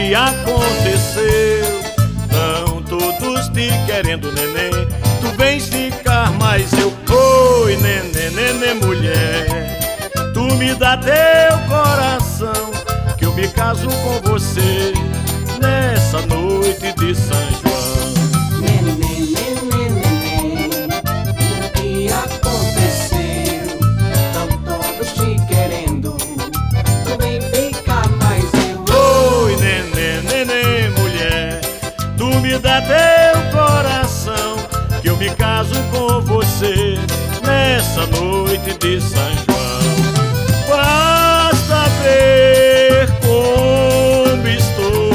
que aconteceu? Tão todos te querendo, neném. Tu vens ficar, mas eu, oi, neném, neném, mulher. Tu me dá teu coração, que eu me caso com você nessa noite de São João. Neném, neném, neném, o que aconteceu? Tão todos te querendo, tu vem ficar, mas eu, oi, neném, neném, mulher. Tu me dá teu coração, que eu me caso com você nessa noite de São João. Basta ver como estou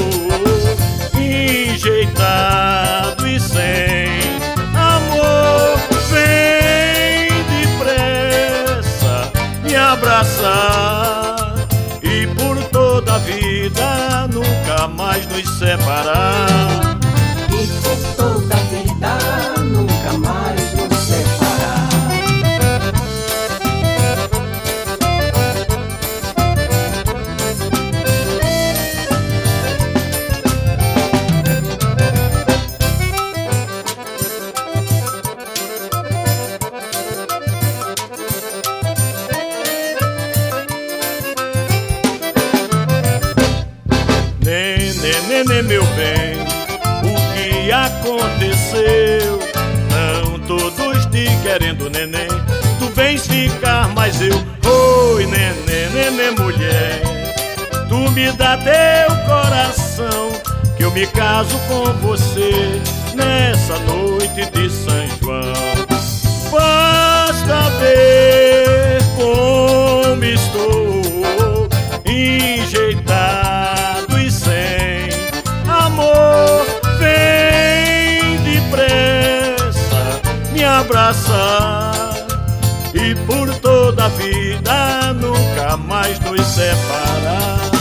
enjeitado e sem amor. Vem depressa me abraçar e por toda a vida nunca mais nos separar. e por toda a vida nunca mais nos separar. Neném, meu bem, o que aconteceu? Não todos te querendo, neném. Tu vens ficar, mas eu, oi, neném, neném, mulher. Tu me dá teu coração, que eu me caso com você nessa noite de São João. Basta ver como estou enjeitado e sem amor. Vem depressa me abraçar e por toda a vida nunca mais nos separar.